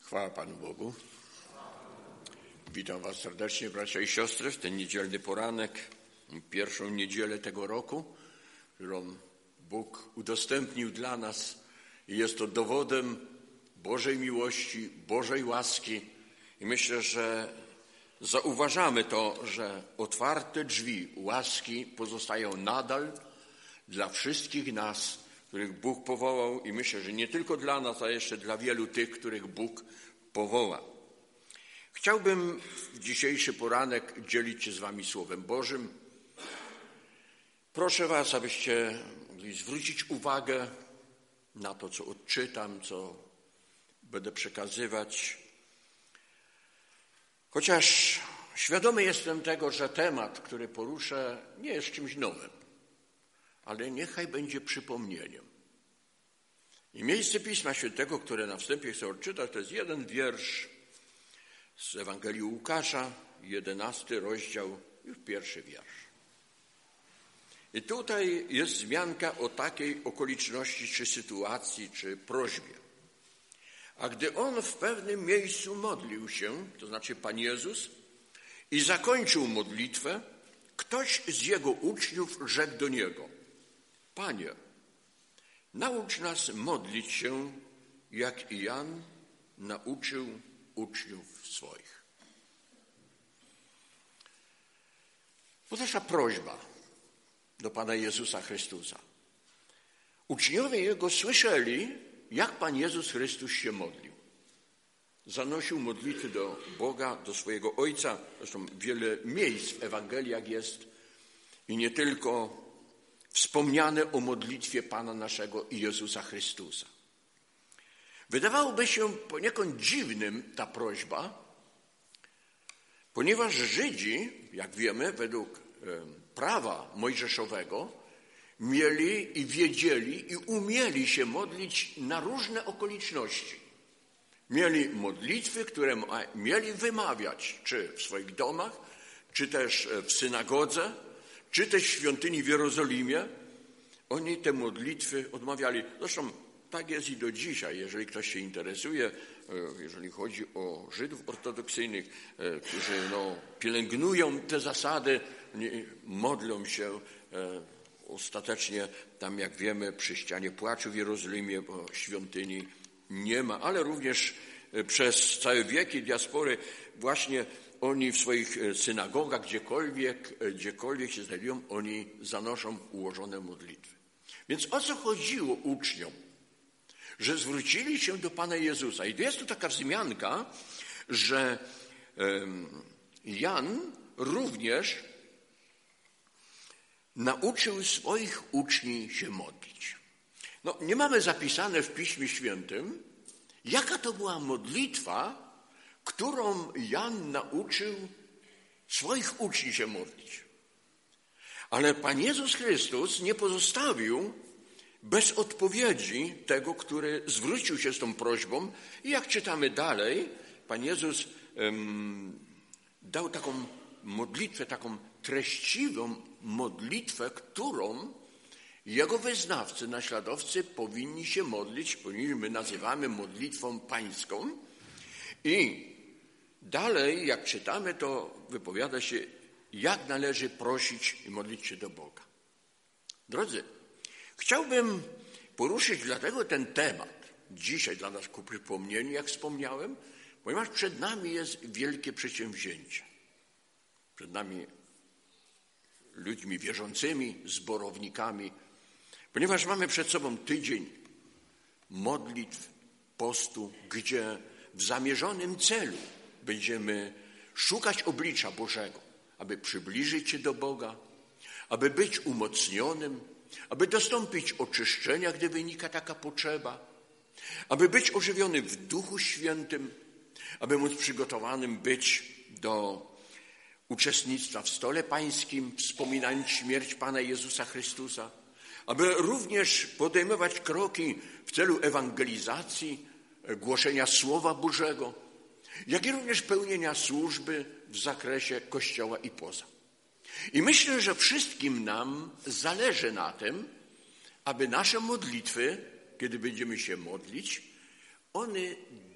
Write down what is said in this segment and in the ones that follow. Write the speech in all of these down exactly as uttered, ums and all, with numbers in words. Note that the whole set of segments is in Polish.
Chwała Panu Bogu. Witam Was serdecznie, bracia i siostry, w ten niedzielny poranek, pierwszą niedzielę tego roku, którą Bóg udostępnił dla nas i jest to dowodem Bożej miłości, Bożej łaski. I myślę, że zauważamy to, że otwarte drzwi łaski pozostają nadal dla wszystkich nas, których Bóg powołał, i myślę, że nie tylko dla nas, a jeszcze dla wielu tych, których Bóg powoła. Chciałbym w dzisiejszy poranek dzielić się z Wami Słowem Bożym. Proszę Was, abyście mogli zwrócić uwagę na to, co odczytam, co będę przekazywać. Chociaż świadomy jestem tego, że temat, który poruszę, nie jest czymś nowym, ale niechaj będzie przypomnieniem. I miejsce Pisma Świętego, które na wstępie chcę odczytać, to jest jeden wiersz z Ewangelii Łukasza, jedenasty rozdział, już pierwszy wiersz. I tutaj jest wzmianka o takiej okoliczności, czy sytuacji, czy prośbie. A gdy on w pewnym miejscu modlił się, to znaczy Pan Jezus, i zakończył modlitwę, ktoś z jego uczniów rzekł do niego: Panie, naucz nas modlić się, jak i Jan nauczył uczniów swoich. To nasza prośba do Pana Jezusa Chrystusa. Uczniowie Jego słyszeli, jak Pan Jezus Chrystus się modlił. Zanosił modlitwy do Boga, do swojego Ojca. Zresztą wiele miejsc w Ewangeliach jest i nie tylko wspomniane o modlitwie Pana naszego Jezusa Chrystusa. Wydawałoby się poniekąd dziwnym ta prośba, ponieważ Żydzi, jak wiemy, według prawa mojżeszowego, mieli i wiedzieli i umieli się modlić na różne okoliczności. Mieli modlitwy, które mieli wymawiać, czy w swoich domach, czy też w synagodze, czy też w świątyni w Jerozolimie. Oni te modlitwy odmawiali. Zresztą tak jest i do dzisiaj, jeżeli ktoś się interesuje, jeżeli chodzi o Żydów ortodoksyjnych, którzy no, pielęgnują te zasady, modlą się ostatecznie tam, jak wiemy, przy ścianie płaczu w Jerozolimie, bo świątyni nie ma, ale również przez całe wieki diaspory właśnie oni w swoich synagogach, gdziekolwiek, gdziekolwiek się znajdują, oni zanoszą ułożone modlitwy. Więc o co chodziło uczniom? Że zwrócili się do Pana Jezusa. I jest tu taka wzmianka, że Jan również nauczył swoich uczniów się modlić. No, nie mamy zapisane w Piśmie Świętym, jaka to była modlitwa, którą Jan nauczył swoich uczniów się modlić. Ale Pan Jezus Chrystus nie pozostawił bez odpowiedzi tego, który zwrócił się z tą prośbą. I jak czytamy dalej, Pan Jezus um, dał taką modlitwę, taką treściwą modlitwę, którą Jego wyznawcy, naśladowcy powinni się modlić, ponieważ my nazywamy modlitwą pańską. I dalej, jak czytamy, to wypowiada się, jak należy prosić i modlić się do Boga. Drodzy, chciałbym poruszyć dlatego ten temat dzisiaj dla nas ku przypomnieniu, jak wspomniałem, ponieważ przed nami jest wielkie przedsięwzięcie. Przed nami ludźmi wierzącymi, zborownikami, ponieważ mamy przed sobą tydzień modlitw, postu, gdzie w zamierzonym celu będziemy szukać oblicza Bożego, aby przybliżyć się do Boga, aby być umocnionym, aby dostąpić oczyszczenia, gdy wynika taka potrzeba, aby być ożywiony w Duchu Świętym, aby móc przygotowanym być do uczestnictwa w stole pańskim, wspominając śmierć Pana Jezusa Chrystusa, aby również podejmować kroki w celu ewangelizacji, głoszenia Słowa Bożego, jak i również pełnienia służby w zakresie Kościoła i poza. I myślę, że wszystkim nam zależy na tym, aby nasze modlitwy, kiedy będziemy się modlić, one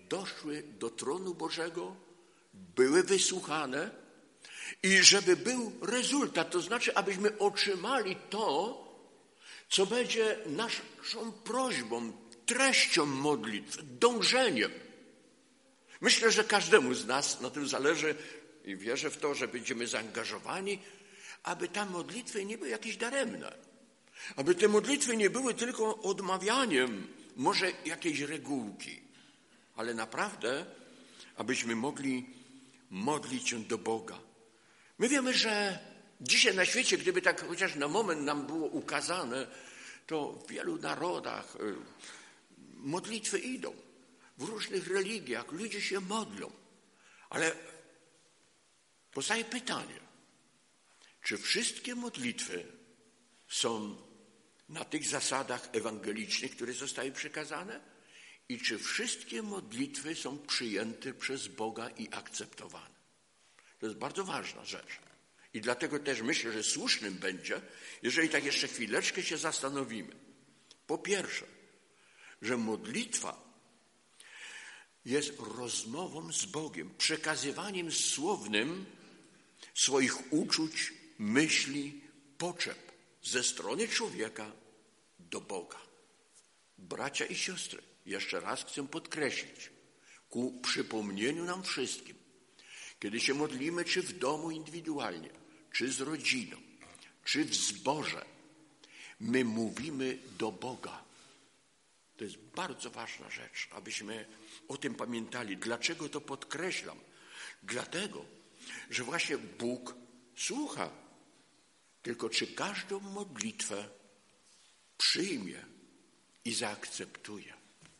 doszły do tronu Bożego, były wysłuchane i żeby był rezultat, to znaczy, abyśmy otrzymali to, co będzie naszą prośbą, treścią modlitw, dążeniem. Myślę, że każdemu z nas na tym zależy i wierzę w to, że będziemy zaangażowani, aby te modlitwy nie były jakieś daremne. Aby te modlitwy nie były tylko odmawianiem może jakiejś regułki, ale naprawdę, abyśmy mogli modlić się do Boga. My wiemy, że dzisiaj na świecie, gdyby tak chociaż na moment nam było ukazane, to w wielu narodach modlitwy idą. W różnych religiach ludzie się modlą. Ale powstaje pytanie, czy wszystkie modlitwy są na tych zasadach ewangelicznych, które zostały przekazane? I czy wszystkie modlitwy są przyjęte przez Boga i akceptowane? To jest bardzo ważna rzecz. I dlatego też myślę, że słusznym będzie, jeżeli tak jeszcze chwileczkę się zastanowimy. Po pierwsze, że modlitwa jest rozmową z Bogiem, przekazywaniem słownym swoich uczuć, myśli, potrzeb ze strony człowieka do Boga. Bracia i siostry, jeszcze raz chcę podkreślić, ku przypomnieniu nam wszystkim, kiedy się modlimy, czy w domu indywidualnie, czy z rodziną, czy w zborze, my mówimy do Boga. To jest bardzo ważna rzecz, abyśmy o tym pamiętali. Dlaczego to podkreślam? Dlatego, że właśnie Bóg słucha. Tylko czy każdą modlitwę przyjmie i zaakceptuje?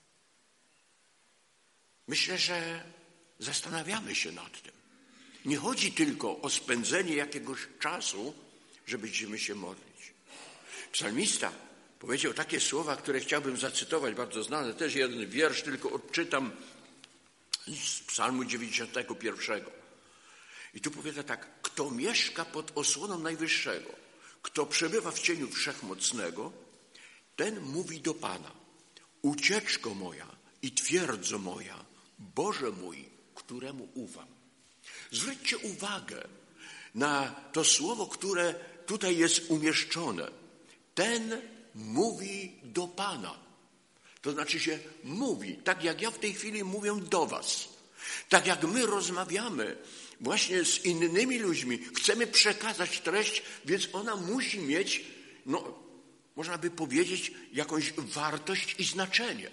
Myślę, że zastanawiamy się nad tym. Nie chodzi tylko o spędzenie jakiegoś czasu, żebyśmy się modlić. Psalmista powiedział takie słowa, które chciałbym zacytować, bardzo znane, też jeden wiersz, tylko odczytam z psalmu dziewięćdziesiątego pierwszego. I tu powiada tak: kto mieszka pod osłoną Najwyższego, kto przebywa w cieniu Wszechmocnego, ten mówi do Pana: ucieczko moja i twierdzo moja, Boże mój, któremu ufam. Zwróćcie uwagę na to słowo, które tutaj jest umieszczone. Ten mówi do Pana. To znaczy się mówi, tak jak ja w tej chwili mówię do was. Tak jak my rozmawiamy właśnie z innymi ludźmi, chcemy przekazać treść, więc ona musi mieć, no, można by powiedzieć, jakąś wartość i znaczenie.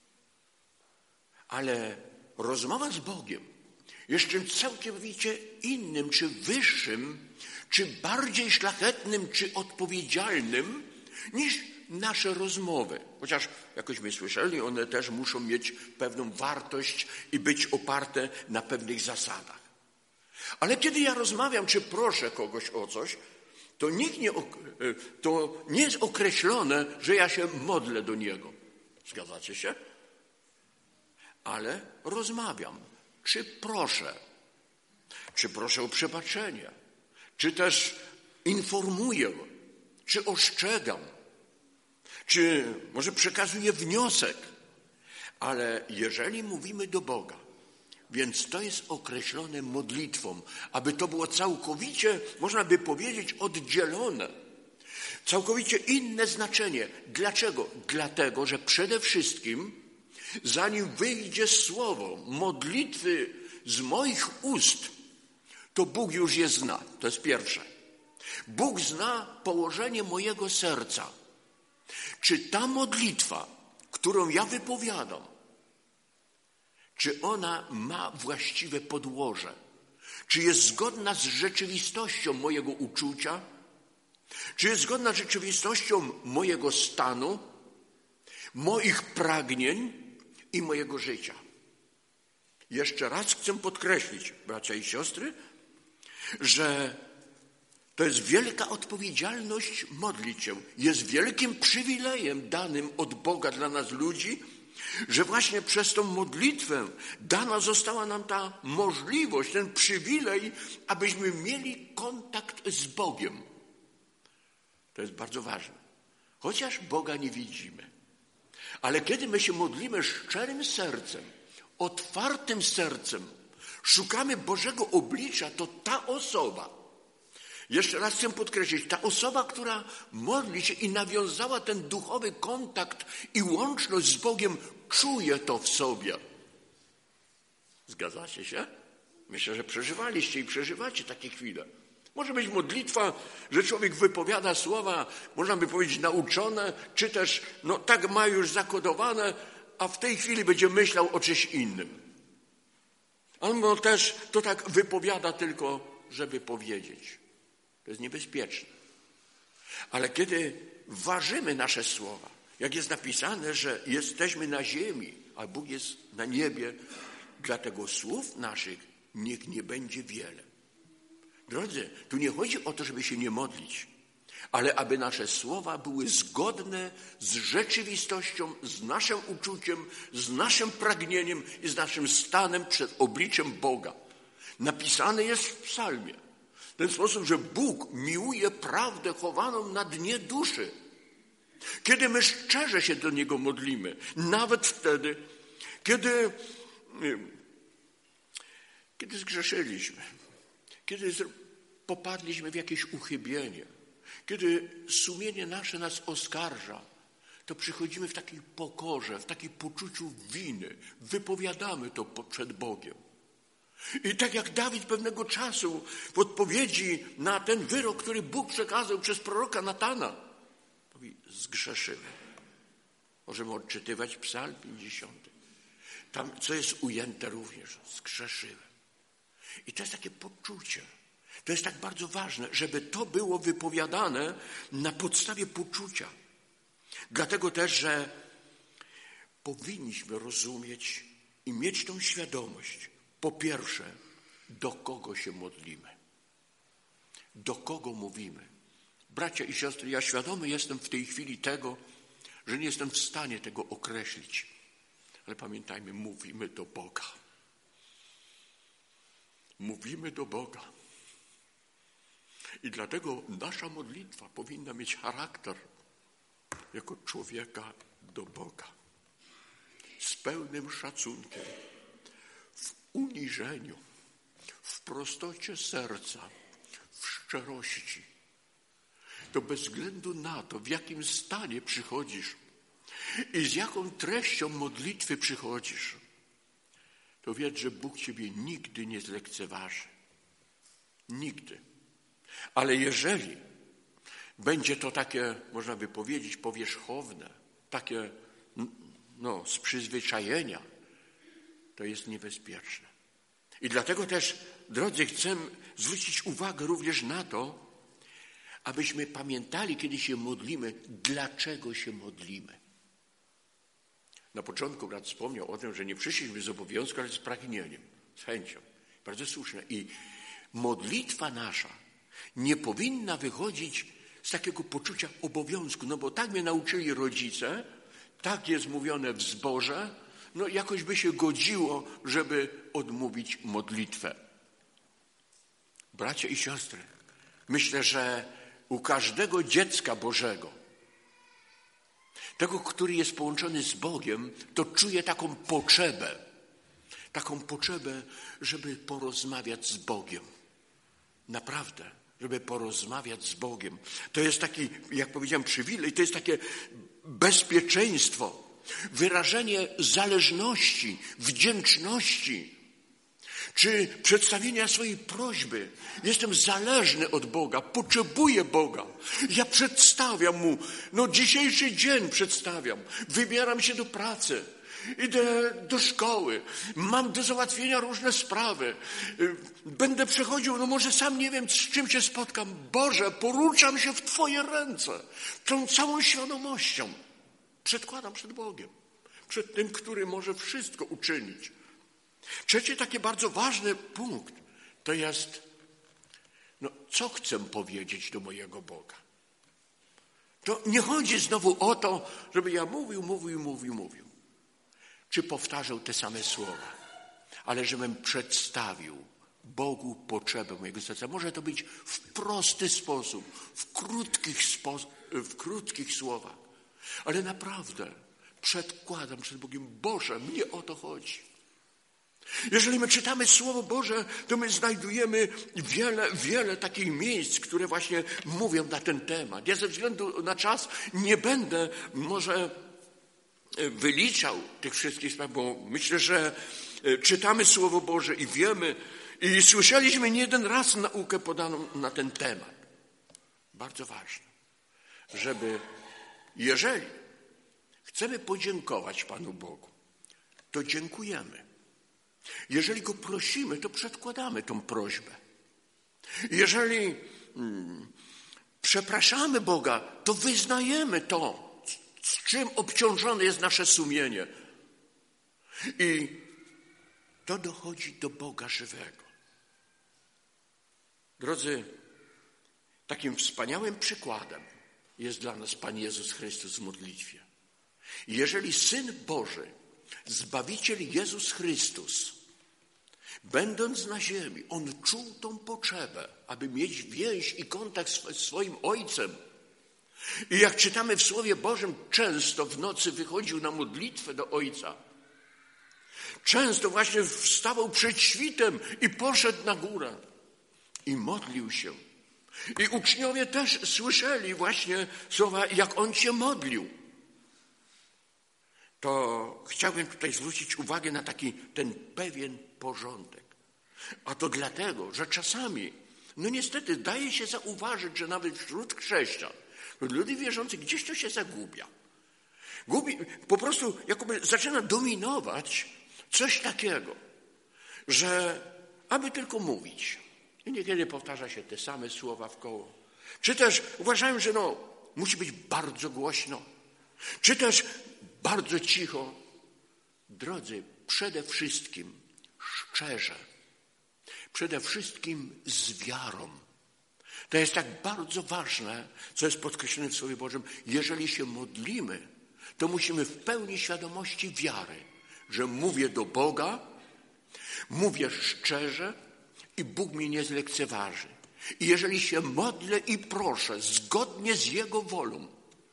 Ale rozmowa z Bogiem jest czymś całkowicie innym, czy wyższym, czy bardziej szlachetnym, czy odpowiedzialnym niż nasze rozmowy. Chociaż, jakośmy słyszeli, one też muszą mieć pewną wartość i być oparte na pewnych zasadach. Ale kiedy ja rozmawiam, czy proszę kogoś o coś, to, nikt nie, to nie jest określone, że ja się modlę do Niego. Zgadzacie się? Ale rozmawiam. Czy proszę? Czy proszę o przebaczenie? Czy też informuję? Czy ostrzegam? Czy może przekazuję wniosek? Ale jeżeli mówimy do Boga, więc to jest określone modlitwą, aby to było całkowicie, można by powiedzieć, oddzielone. Całkowicie inne znaczenie. Dlaczego? Dlatego, że przede wszystkim, zanim wyjdzie słowo modlitwy z moich ust, to Bóg już je zna. To jest pierwsze. Bóg zna położenie mojego serca. Czy ta modlitwa, którą ja wypowiadam, czy ona ma właściwe podłoże? Czy jest zgodna z rzeczywistością mojego uczucia? Czy jest zgodna z rzeczywistością mojego stanu, moich pragnień i mojego życia? Jeszcze raz chcę podkreślić, bracia i siostry, że to jest wielka odpowiedzialność modlić się. Jest wielkim przywilejem danym od Boga dla nas ludzi, że właśnie przez tą modlitwę dana została nam ta możliwość, ten przywilej, abyśmy mieli kontakt z Bogiem. To jest bardzo ważne. Chociaż Boga nie widzimy. Ale kiedy my się modlimy szczerym sercem, otwartym sercem szukamy Bożego oblicza, to ta osoba, jeszcze raz chcę podkreślić, ta osoba, która modli się i nawiązała ten duchowy kontakt i łączność z Bogiem, czuje to w sobie. Zgadzacie się? Myślę, że przeżywaliście i przeżywacie takie chwile. Może być modlitwa, że człowiek wypowiada słowa, można by powiedzieć nauczone, czy też no, tak ma już zakodowane, a w tej chwili będzie myślał o czymś innym. Albo też to tak wypowiada tylko, żeby powiedzieć. To jest niebezpieczne. Ale kiedy ważymy nasze słowa, jak jest napisane, że jesteśmy na ziemi, a Bóg jest na niebie, dlatego słów naszych niech nie będzie wiele. Drodzy, tu nie chodzi o to, żeby się nie modlić, ale aby nasze słowa były zgodne z rzeczywistością, z naszym uczuciem, z naszym pragnieniem i z naszym stanem przed obliczem Boga. Napisane jest w psalmie w ten sposób, że Bóg miłuje prawdę chowaną na dnie duszy. Kiedy my szczerze się do Niego modlimy, nawet wtedy, kiedy, kiedy zgrzeszyliśmy, kiedy popadliśmy w jakieś uchybienie, kiedy sumienie nasze nas oskarża, to przychodzimy w takiej pokorze, w takim poczuciu winy, wypowiadamy to przed Bogiem. I tak jak Dawid pewnego czasu w odpowiedzi na ten wyrok, który Bóg przekazał przez proroka Natana, mówi, zgrzeszymy. Możemy odczytywać Psalm pięćdziesiąty. Tam, co jest ujęte również, zgrzeszyłem. I to jest takie poczucie. To jest tak bardzo ważne, żeby to było wypowiadane na podstawie poczucia. Dlatego też, że powinniśmy rozumieć i mieć tą świadomość, po pierwsze, do kogo się modlimy. Do kogo mówimy. Bracia i siostry, ja świadomy jestem w tej chwili tego, że nie jestem w stanie tego określić. Ale pamiętajmy, mówimy do Boga. Mówimy do Boga. I dlatego nasza modlitwa powinna mieć charakter jako człowieka do Boga. Z pełnym szacunkiem, w uniżeniu, w prostocie serca, w szczerości. To bez względu na to, w jakim stanie przychodzisz i z jaką treścią modlitwy przychodzisz, to wiedz, że Bóg ciebie nigdy nie zlekceważy. Nigdy. Ale jeżeli będzie to takie, można by powiedzieć, powierzchowne, takie no, z przyzwyczajenia, to jest niebezpieczne. I dlatego też, drodzy, chcę zwrócić uwagę również na to, abyśmy pamiętali, kiedy się modlimy, dlaczego się modlimy. Na początku brat wspomniał o tym, że nie przyszliśmy z obowiązku, ale z pragnieniem, z chęcią. Bardzo słuszne. I modlitwa nasza nie powinna wychodzić z takiego poczucia obowiązku, no bo tak mnie nauczyli rodzice, tak jest mówione w zborze, no jakoś by się godziło, żeby odmówić modlitwę. Bracia i siostry, myślę, że u każdego dziecka Bożego, tego, który jest połączony z Bogiem, to czuje taką potrzebę, taką potrzebę, żeby porozmawiać z Bogiem. Naprawdę, żeby porozmawiać z Bogiem. To jest taki, jak powiedziałem, przywilej, to jest takie bezpieczeństwo, wyrażenie zależności, wdzięczności, czy przedstawienia swojej prośby. Jestem zależny od Boga, potrzebuję Boga. Ja przedstawiam Mu, no dzisiejszy dzień przedstawiam, wybieram się do pracy, idę do szkoły, mam do załatwienia różne sprawy, będę przechodził, no może sam nie wiem, z czym się spotkam. Boże, poruczam się w Twoje ręce, tą całą świadomością. Przedkładam przed Bogiem, przed tym, który może wszystko uczynić. Trzeci taki bardzo ważny punkt to jest, no, co chcę powiedzieć do mojego Boga. To nie chodzi znowu o to, żeby ja mówił, mówił, mówił, mówił. Czy powtarzał te same słowa, ale żebym przedstawił Bogu potrzebę mojego serca. Może to być w prosty sposób, w krótkich, spo, w krótkich słowach, ale naprawdę przedkładam przed Bogiem, Boże, mnie o to chodzi. Jeżeli my czytamy Słowo Boże, to my znajdujemy wiele, wiele takich miejsc, które właśnie mówią na ten temat. Ja ze względu na czas nie będę może wyliczał tych wszystkich spraw, bo myślę, że czytamy Słowo Boże i wiemy, i słyszeliśmy nie jeden raz naukę podaną na ten temat. Bardzo ważne, żeby jeżeli chcemy podziękować Panu Bogu, to dziękujemy. Jeżeli Go prosimy, to przedkładamy tą prośbę. Jeżeli mm, przepraszamy Boga, to wyznajemy to, z czym obciążone jest nasze sumienie. I to dochodzi do Boga żywego. Drodzy, takim wspaniałym przykładem jest dla nas Pan Jezus Chrystus w modlitwie. Jeżeli Syn Boży, Zbawiciel Jezus Chrystus, będąc na ziemi, On czuł tą potrzebę, aby mieć więź i kontakt z swoim Ojcem. I jak czytamy w Słowie Bożym, często w nocy wychodził na modlitwę do Ojca. Często właśnie wstawał przed świtem i poszedł na górę i modlił się. I uczniowie też słyszeli właśnie słowa, jak On się modlił. To chciałbym tutaj zwrócić uwagę na taki ten pewien porządek. A to dlatego, że czasami, no niestety daje się zauważyć, że nawet wśród chrześcijan, ludzi wierzących gdzieś to się zagubia. Gubi, po prostu jakoby zaczyna dominować coś takiego, że aby tylko mówić. I niekiedy powtarza się te same słowa w koło. Czy też uważają, że no, musi być bardzo głośno. Czy też bardzo cicho. Drodzy, przede wszystkim szczerze. Przede wszystkim z wiarą. To jest tak bardzo ważne, co jest podkreślone w Słowie Bożym. Jeżeli się modlimy, to musimy w pełni świadomości wiary, że mówię do Boga, mówię szczerze i Bóg mnie nie zlekceważy. I jeżeli się modlę i proszę zgodnie z Jego wolą,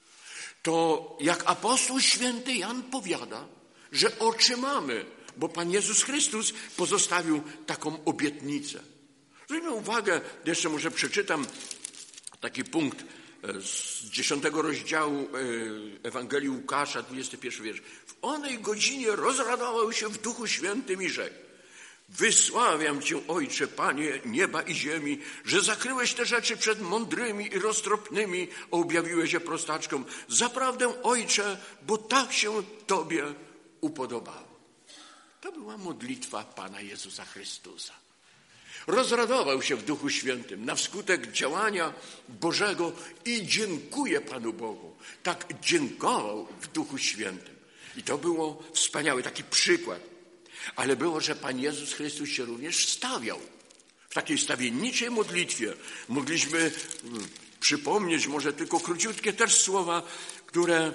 to jak apostoł święty Jan powiada, że otrzymamy, bo Pan Jezus Chrystus pozostawił taką obietnicę. Zwróćmy uwagę, jeszcze może przeczytam taki punkt z dziesiątego rozdziału Ewangelii Łukasza, dwudziesty pierwszy wiersz. W onej godzinie rozradował się w Duchu Świętym i rzekł: wysławiam Cię, Ojcze, Panie nieba i ziemi, że zakryłeś te rzeczy przed mądrymi i roztropnymi, a objawiłeś je prostaczkom. Zaprawdę, Ojcze, bo tak się Tobie upodobało. To była modlitwa Pana Jezusa Chrystusa. Rozradował się w Duchu Świętym na wskutek działania Bożego i dziękuję Panu Bogu. Tak dziękował w Duchu Świętym. I to było wspaniały taki przykład. Ale było, że Pan Jezus Chrystus się również stawiał w takiej stawienniczej modlitwie. Mogliśmy przypomnieć może tylko króciutkie też słowa, które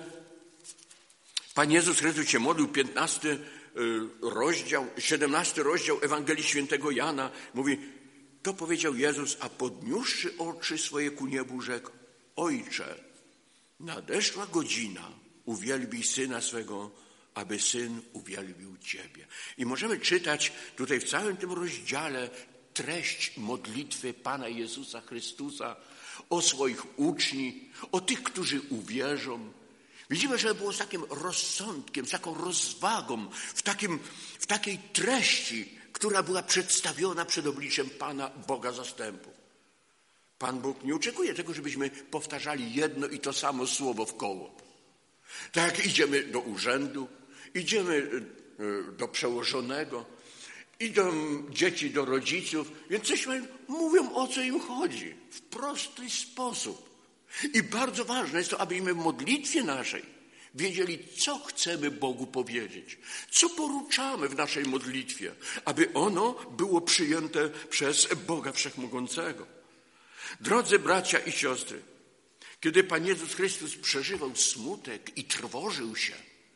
Pan Jezus Chrystus się modlił, piętnasty rozdział, siedemnasty rozdział Ewangelii Świętego Jana. Mówi, to powiedział Jezus, a podniósłszy oczy swoje ku niebu rzekł: Ojcze, nadeszła godzina, uwielbij Syna swego, aby Syn uwielbił Ciebie. I możemy czytać tutaj w całym tym rozdziale treść modlitwy Pana Jezusa Chrystusa o swoich uczniach, o tych, którzy uwierzą. Widzimy, że było z takim rozsądkiem, z taką rozwagą, w, takim, w takiej treści, która była przedstawiona przed obliczem Pana Boga zastępów. Pan Bóg nie oczekuje tego, żebyśmy powtarzali jedno i to samo słowo w koło. Tak jak idziemy do urzędu, idziemy do przełożonego, idą dzieci do rodziców, więc coś mówią, o co im chodzi, w prosty sposób. I bardzo ważne jest to, abyśmy w modlitwie naszej wiedzieli, co chcemy Bogu powiedzieć, co poruczamy w naszej modlitwie, aby ono było przyjęte przez Boga Wszechmogącego. Drodzy bracia i siostry, kiedy Pan Jezus Chrystus przeżywał smutek i trwożył się,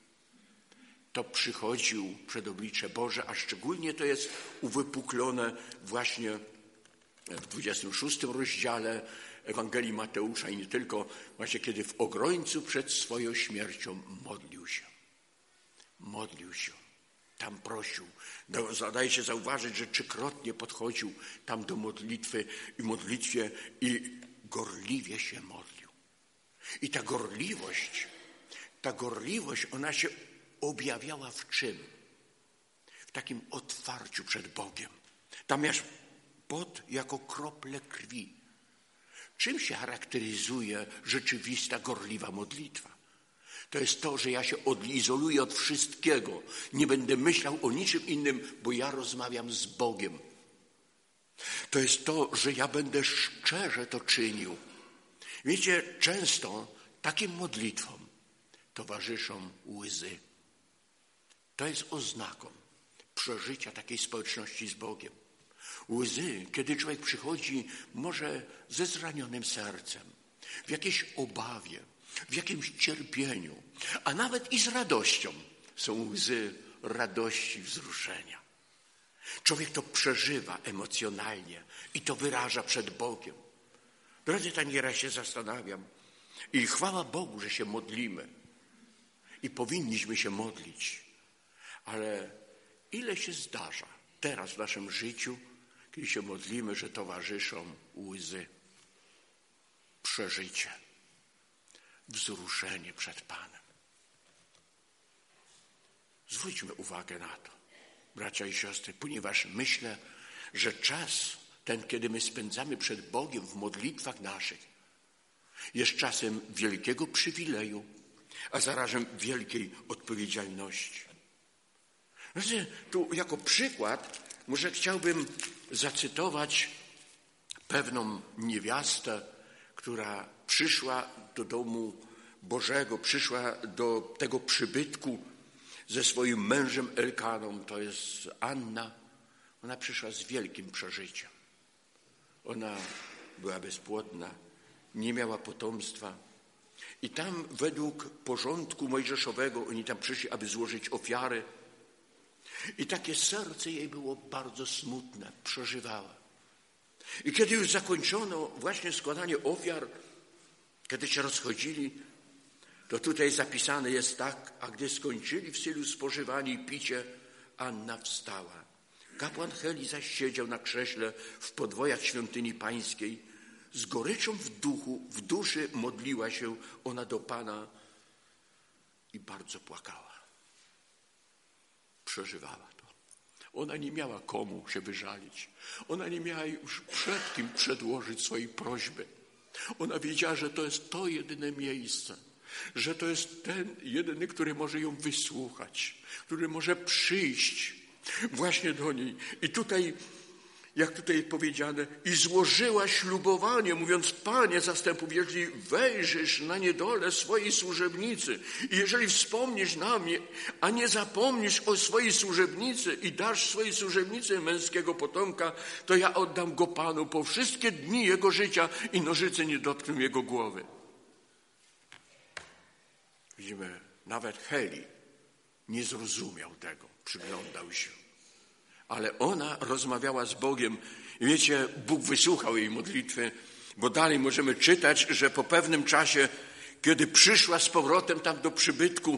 to przychodził przed oblicze Boże, a szczególnie to jest uwypuklone właśnie w dwudziestym szóstym rozdziale Ewangelii Mateusza i nie tylko, właśnie kiedy w Ogrońcu przed swoją śmiercią modlił się. Modlił się. tam prosił. Zdaje się zauważyć, że trzykrotnie podchodził tam do modlitwy i modlitwie i gorliwie się modlił. I ta gorliwość, ta gorliwość, ona się objawiała w czym? W takim otwarciu przed Bogiem. Tam aż pot jako krople krwi. Czym się charakteryzuje rzeczywista, gorliwa modlitwa? To jest to, że ja się odizoluję od wszystkiego. Nie będę myślał o niczym innym, bo ja rozmawiam z Bogiem. To jest to, że ja będę szczerze to czynił. Wiecie, często takim modlitwom towarzyszą łzy. To jest oznaką przeżycia takiej społeczności z Bogiem. Łzy, kiedy człowiek przychodzi może ze zranionym sercem, w jakiejś obawie, w jakimś cierpieniu, a nawet i z radością. Są łzy radości, wzruszenia. Człowiek to przeżywa emocjonalnie i to wyraża przed Bogiem. Drodzy, tak nieraz się zastanawiam i chwała Bogu, że się modlimy i powinniśmy się modlić, ale ile się zdarza teraz w naszym życiu, kiedy się modlimy, że towarzyszą łzy, przeżycie, wzruszenie przed Panem. Zwróćmy uwagę na to, bracia i siostry, ponieważ myślę, że czas ten, kiedy my spędzamy przed Bogiem w modlitwach naszych, jest czasem wielkiego przywileju, a zarazem wielkiej odpowiedzialności. Znaczy, tu jako przykład może chciałbym zacytować pewną niewiastę, która przyszła do domu Bożego, przyszła do tego przybytku ze swoim mężem Elkaną, to jest Anna. Ona przyszła z wielkim przeżyciem. Ona była bezpłodna, nie miała potomstwa. I tam według porządku mojżeszowego oni tam przyszli, aby złożyć ofiary. I takie serce jej było bardzo smutne, przeżywała. I kiedy już zakończono właśnie składanie ofiar, kiedy się rozchodzili, to tutaj zapisane jest tak, a gdy skończyli w stylu spożywanie i picie, Anna wstała. Kapłan Heli zaś siedział na krześle w podwojach świątyni pańskiej. Z goryczą w duchu, w duszy modliła się ona do Pana i bardzo płakała. Przeżywała to. Ona nie miała komu się wyżalić. Ona nie miała już przed kim przedłożyć swojej prośby. Ona wiedziała, że to jest to jedyne miejsce, że to jest ten jedyny, który może ją wysłuchać, który może przyjść właśnie do niej. I tutaj, jak tutaj powiedziane, i złożyła ślubowanie, mówiąc: Panie zastępów, jeżeli wejrzysz na niedolę swojej służebnicy i jeżeli wspomnisz na mnie, a nie zapomnisz o swojej służebnicy i dasz swojej służebnicy męskiego potomka, to ja oddam go Panu po wszystkie dni jego życia i nożyce nie dotkną jego głowy. Widzimy, nawet Heli nie zrozumiał tego, przyglądał się. Ale ona rozmawiała z Bogiem. I wiecie, Bóg wysłuchał jej modlitwy, bo dalej możemy czytać, że po pewnym czasie, kiedy przyszła z powrotem tam do przybytku,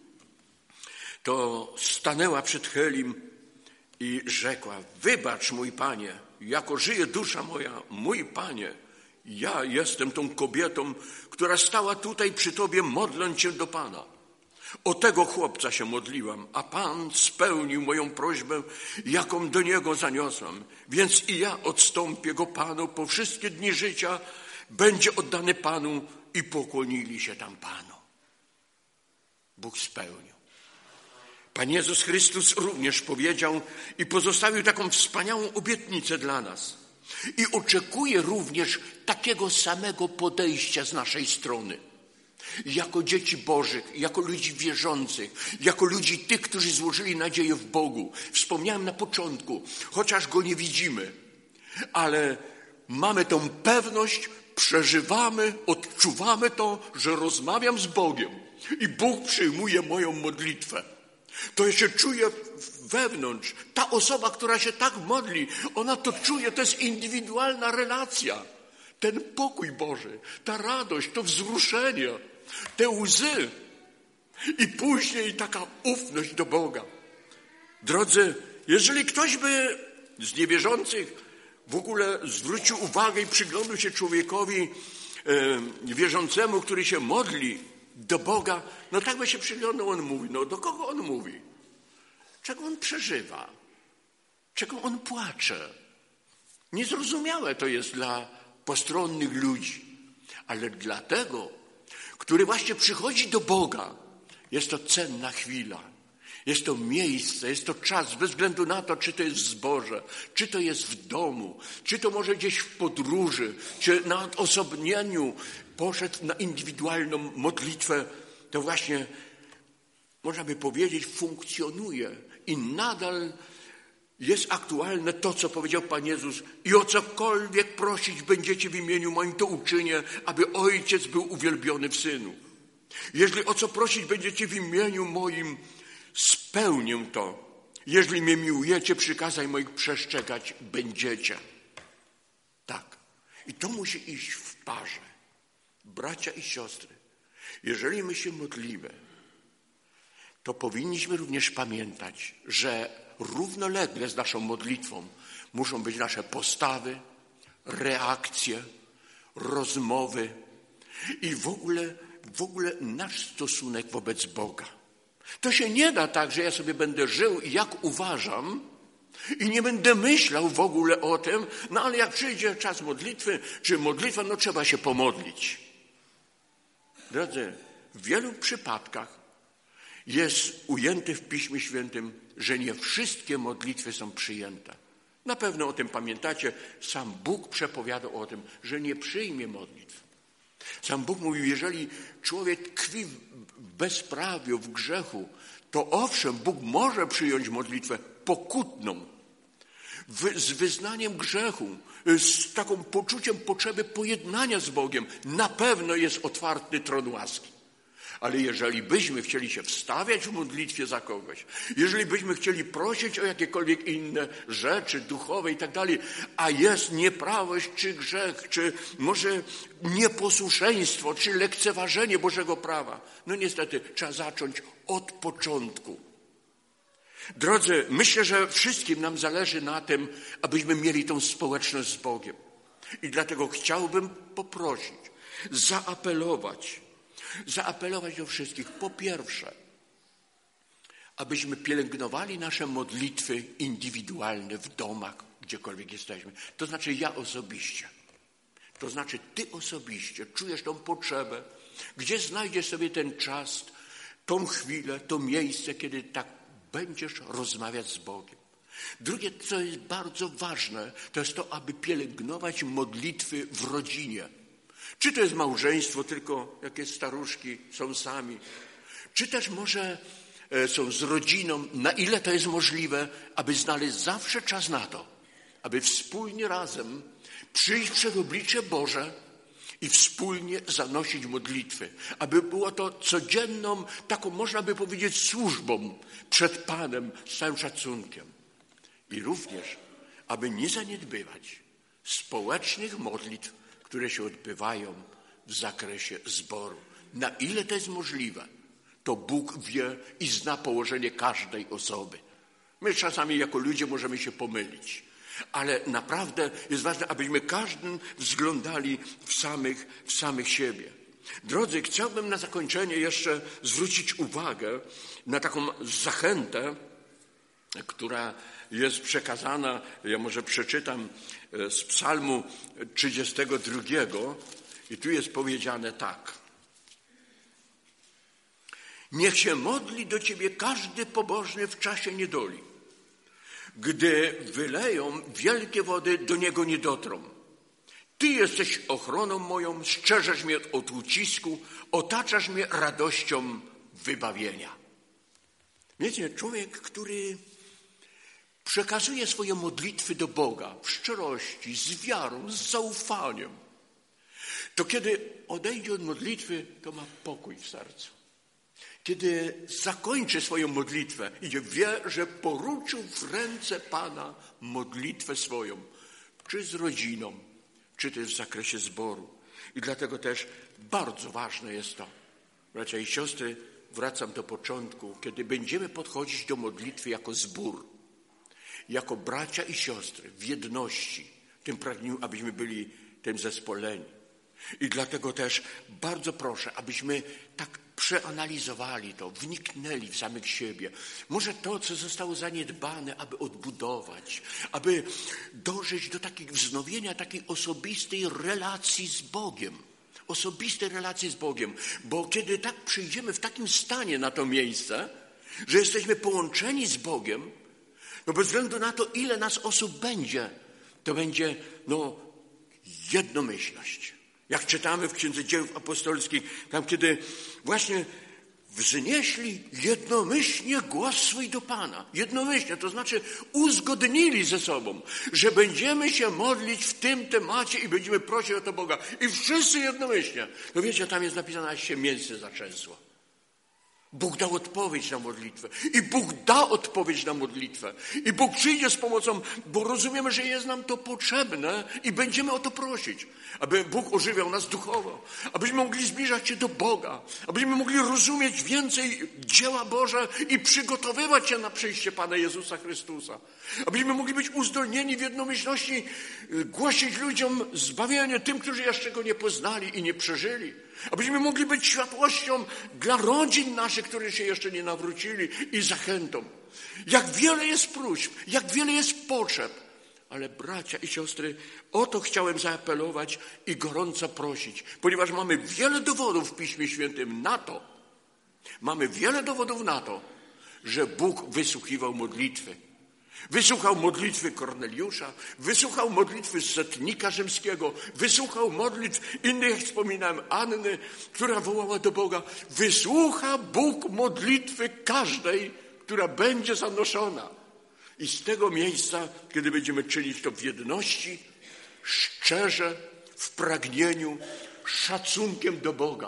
to stanęła przed Helim i rzekła: wybacz, mój Panie, jako żyje dusza moja, mój Panie, ja jestem tą kobietą, która stała tutaj przy Tobie, modląc się do Pana. O tego chłopca się modliłam, a Pan spełnił moją prośbę, jaką do niego zaniosłam. Więc i ja odstąpię go Panu po wszystkie dni życia, będzie oddany Panu i pokłonili się tam Panu. Bóg spełnił. Pan Jezus Chrystus również powiedział i pozostawił taką wspaniałą obietnicę dla nas. I oczekuje również takiego samego podejścia z naszej strony. Jako dzieci Bożych, jako ludzi wierzących, jako ludzi tych, którzy złożyli nadzieję w Bogu. Wspomniałem na początku, chociaż Go nie widzimy, ale mamy tą pewność, przeżywamy, odczuwamy to, że rozmawiam z Bogiem i Bóg przyjmuje moją modlitwę. To się czuje wewnątrz. Ta osoba, która się tak modli, ona to czuje, to jest indywidualna relacja. Ten pokój Boży, ta radość, to wzruszenie, te łzy i później taka ufność do Boga. Drodzy, jeżeli ktoś by z niewierzących w ogóle zwrócił uwagę i przyglądał się człowiekowi e, wierzącemu, który się modli do Boga, no tak by się przyglądał, on mówi, no do kogo on mówi? Czego on przeżywa? Czego on płacze? Niezrozumiałe to jest dla postronnych ludzi, ale dla tego, który właśnie przychodzi do Boga, jest to cenna chwila. Jest to miejsce, jest to czas, bez względu na to, czy to jest w zborze, czy to jest w domu, czy to może gdzieś w podróży, czy na odosobnieniu poszedł na indywidualną modlitwę, to właśnie, można by powiedzieć, funkcjonuje i nadal jest aktualne to, co powiedział Pan Jezus. I o cokolwiek prosić będziecie w imieniu moim, to uczynię, aby Ojciec był uwielbiony w Synu. Jeżeli o co prosić będziecie w imieniu moim, spełnię to. Jeżeli mnie miłujecie, przykazań moich przestrzegać będziecie. Tak. I to musi iść w parze. Bracia i siostry, jeżeli my się modlimy, to powinniśmy również pamiętać, że równolegle z naszą modlitwą muszą być nasze postawy, reakcje, rozmowy i w ogóle, w ogóle nasz stosunek wobec Boga. To się nie da tak, że ja sobie będę żył i jak uważam i nie będę myślał w ogóle o tym, no ale jak przyjdzie czas modlitwy, czy modlitwa, no trzeba się pomodlić. Drodzy, w wielu przypadkach jest ujęte w Piśmie Świętym, że nie wszystkie modlitwy są przyjęte. Na pewno o tym pamiętacie. Sam Bóg przepowiadał o tym, że nie przyjmie modlitw. Sam Bóg mówił, jeżeli człowiek tkwi w bezprawiu, w grzechu, to owszem, Bóg może przyjąć modlitwę pokutną, w, z wyznaniem grzechu, z taką poczuciem potrzeby pojednania z Bogiem. Na pewno jest otwarty tron łaski. Ale jeżeli byśmy chcieli się wstawiać w modlitwie za kogoś, jeżeli byśmy chcieli prosić o jakiekolwiek inne rzeczy duchowe i tak dalej, a jest nieprawość, czy grzech, czy może nieposłuszeństwo, czy lekceważenie Bożego prawa, no niestety trzeba zacząć od początku. Drodzy, myślę, że wszystkim nam zależy na tym, abyśmy mieli tą społeczność z Bogiem. I dlatego chciałbym poprosić, zaapelować, Zaapelować do wszystkich. Po pierwsze, abyśmy pielęgnowali nasze modlitwy indywidualne w domach, gdziekolwiek jesteśmy. To znaczy ja osobiście. To znaczy ty osobiście czujesz tą potrzebę, gdzie znajdziesz sobie ten czas, tą chwilę, to miejsce, kiedy tak będziesz rozmawiać z Bogiem. Drugie, co jest bardzo ważne, to jest to, aby pielęgnować modlitwy w rodzinie. Czy to jest małżeństwo, tylko jakieś staruszki są sami, czy też może są z rodziną, na ile to jest możliwe, aby znaleźć zawsze czas na to, aby wspólnie razem przyjść przed oblicze Boże i wspólnie zanosić modlitwy. Aby było to codzienną, taką można by powiedzieć służbą przed Panem z całym szacunkiem. I również, aby nie zaniedbywać społecznych modlitw, które się odbywają w zakresie zboru. Na ile to jest możliwe, to Bóg wie i zna położenie każdej osoby. My czasami jako ludzie możemy się pomylić, ale naprawdę jest ważne, abyśmy każdym wzglądali w samych, w samych siebie. Drodzy, chciałbym na zakończenie jeszcze zwrócić uwagę na taką zachętę, która jest przekazana, ja może przeczytam z psalmu trzydziestego drugiego i tu jest powiedziane tak. Niech się modli do Ciebie każdy pobożny w czasie niedoli. Gdy wyleją wielkie wody, do niego nie dotrą. Ty jesteś ochroną moją, strzeżesz mnie od ucisku, otaczasz mnie radością wybawienia. Wiecie, człowiek, który przekazuje swoje modlitwy do Boga w szczerości, z wiarą, z zaufaniem, to kiedy odejdzie od modlitwy, to ma pokój w sercu. Kiedy zakończy swoją modlitwę, idzie, wie, że poruczył w ręce Pana modlitwę swoją, czy z rodziną, czy też w zakresie zboru. I dlatego też bardzo ważne jest to, bracia i siostry, wracam do początku, kiedy będziemy podchodzić do modlitwy jako zbór, jako bracia i siostry w jedności, w tym pragnieniu, abyśmy byli tym zespoleni. I dlatego też bardzo proszę, abyśmy tak przeanalizowali to, wniknęli w samych siebie. Może to, co zostało zaniedbane, aby odbudować, aby dążyć do takiego wznowienia takiej osobistej relacji z Bogiem. Osobistej relacji z Bogiem. Bo kiedy tak przyjdziemy w takim stanie na to miejsce, że jesteśmy połączeni z Bogiem, no bez względu na to, ile nas osób będzie, to będzie no jednomyślność. Jak czytamy w Księdze Dziejów Apostolskich, tam kiedy właśnie wznieśli jednomyślnie głos swój do Pana. Jednomyślnie, to znaczy uzgodnili ze sobą, że będziemy się modlić w tym temacie i będziemy prosić o to Boga. I wszyscy jednomyślnie. No wiecie, tam jest napisane, aż się mięso zatrzęsło. Bóg dał odpowiedź na modlitwę. I Bóg da odpowiedź na modlitwę. I Bóg przyjdzie z pomocą, bo rozumiemy, że jest nam to potrzebne i będziemy o to prosić. Aby Bóg ożywiał nas duchowo. Abyśmy mogli zbliżać się do Boga. Abyśmy mogli rozumieć więcej dzieła Boże i przygotowywać się na przyjście Pana Jezusa Chrystusa. Abyśmy mogli być uzdolnieni w jednomyślności, głosić ludziom zbawienie, tym, którzy jeszcze Go nie poznali i nie przeżyli. Abyśmy mogli być światłością dla rodzin naszych, którzy się jeszcze nie nawrócili i zachętą. Jak wiele jest próśb, jak wiele jest potrzeb. Ale bracia i siostry, o to chciałem zaapelować i gorąco prosić, ponieważ mamy wiele dowodów w Piśmie Świętym na to, mamy wiele dowodów na to, że Bóg wysłuchiwał modlitwy. Wysłuchał modlitwy Korneliusza, wysłuchał modlitwy setnika rzymskiego, wysłuchał modlitw innych, jak wspominałem, Anny, która wołała do Boga. Wysłucha Bóg modlitwy każdej, która będzie zanoszona. I z tego miejsca, kiedy będziemy czynić to w jedności, szczerze, w pragnieniu, szacunkiem do Boga,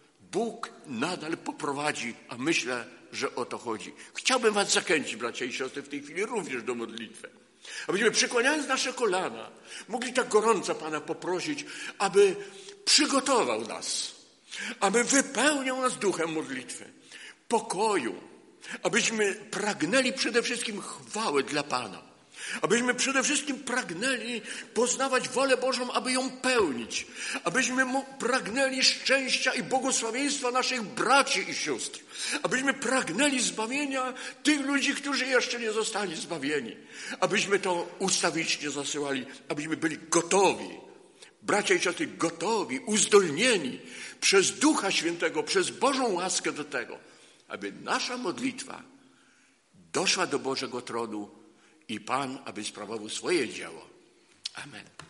Bóg nadal poprowadzi, a myślę, że o to chodzi. Chciałbym was zachęcić, bracia i siostry, w tej chwili również do modlitwy. Abyśmy, przykładając nasze kolana, mogli tak gorąco Pana poprosić, aby przygotował nas, aby wypełniał nas duchem modlitwy, pokoju, abyśmy pragnęli przede wszystkim chwały dla Pana. Abyśmy przede wszystkim pragnęli poznawać wolę Bożą, aby ją pełnić. Abyśmy pragnęli szczęścia i błogosławieństwa naszych braci i sióstr. Abyśmy pragnęli zbawienia tych ludzi, którzy jeszcze nie zostali zbawieni. Abyśmy to ustawicznie zasyłali, abyśmy byli gotowi. Bracia i siostry, gotowi, uzdolnieni przez Ducha Świętego, przez Bożą łaskę do tego, aby nasza modlitwa doszła do Bożego tronu i Pan, aby sprawował swoje dzieło. Amen.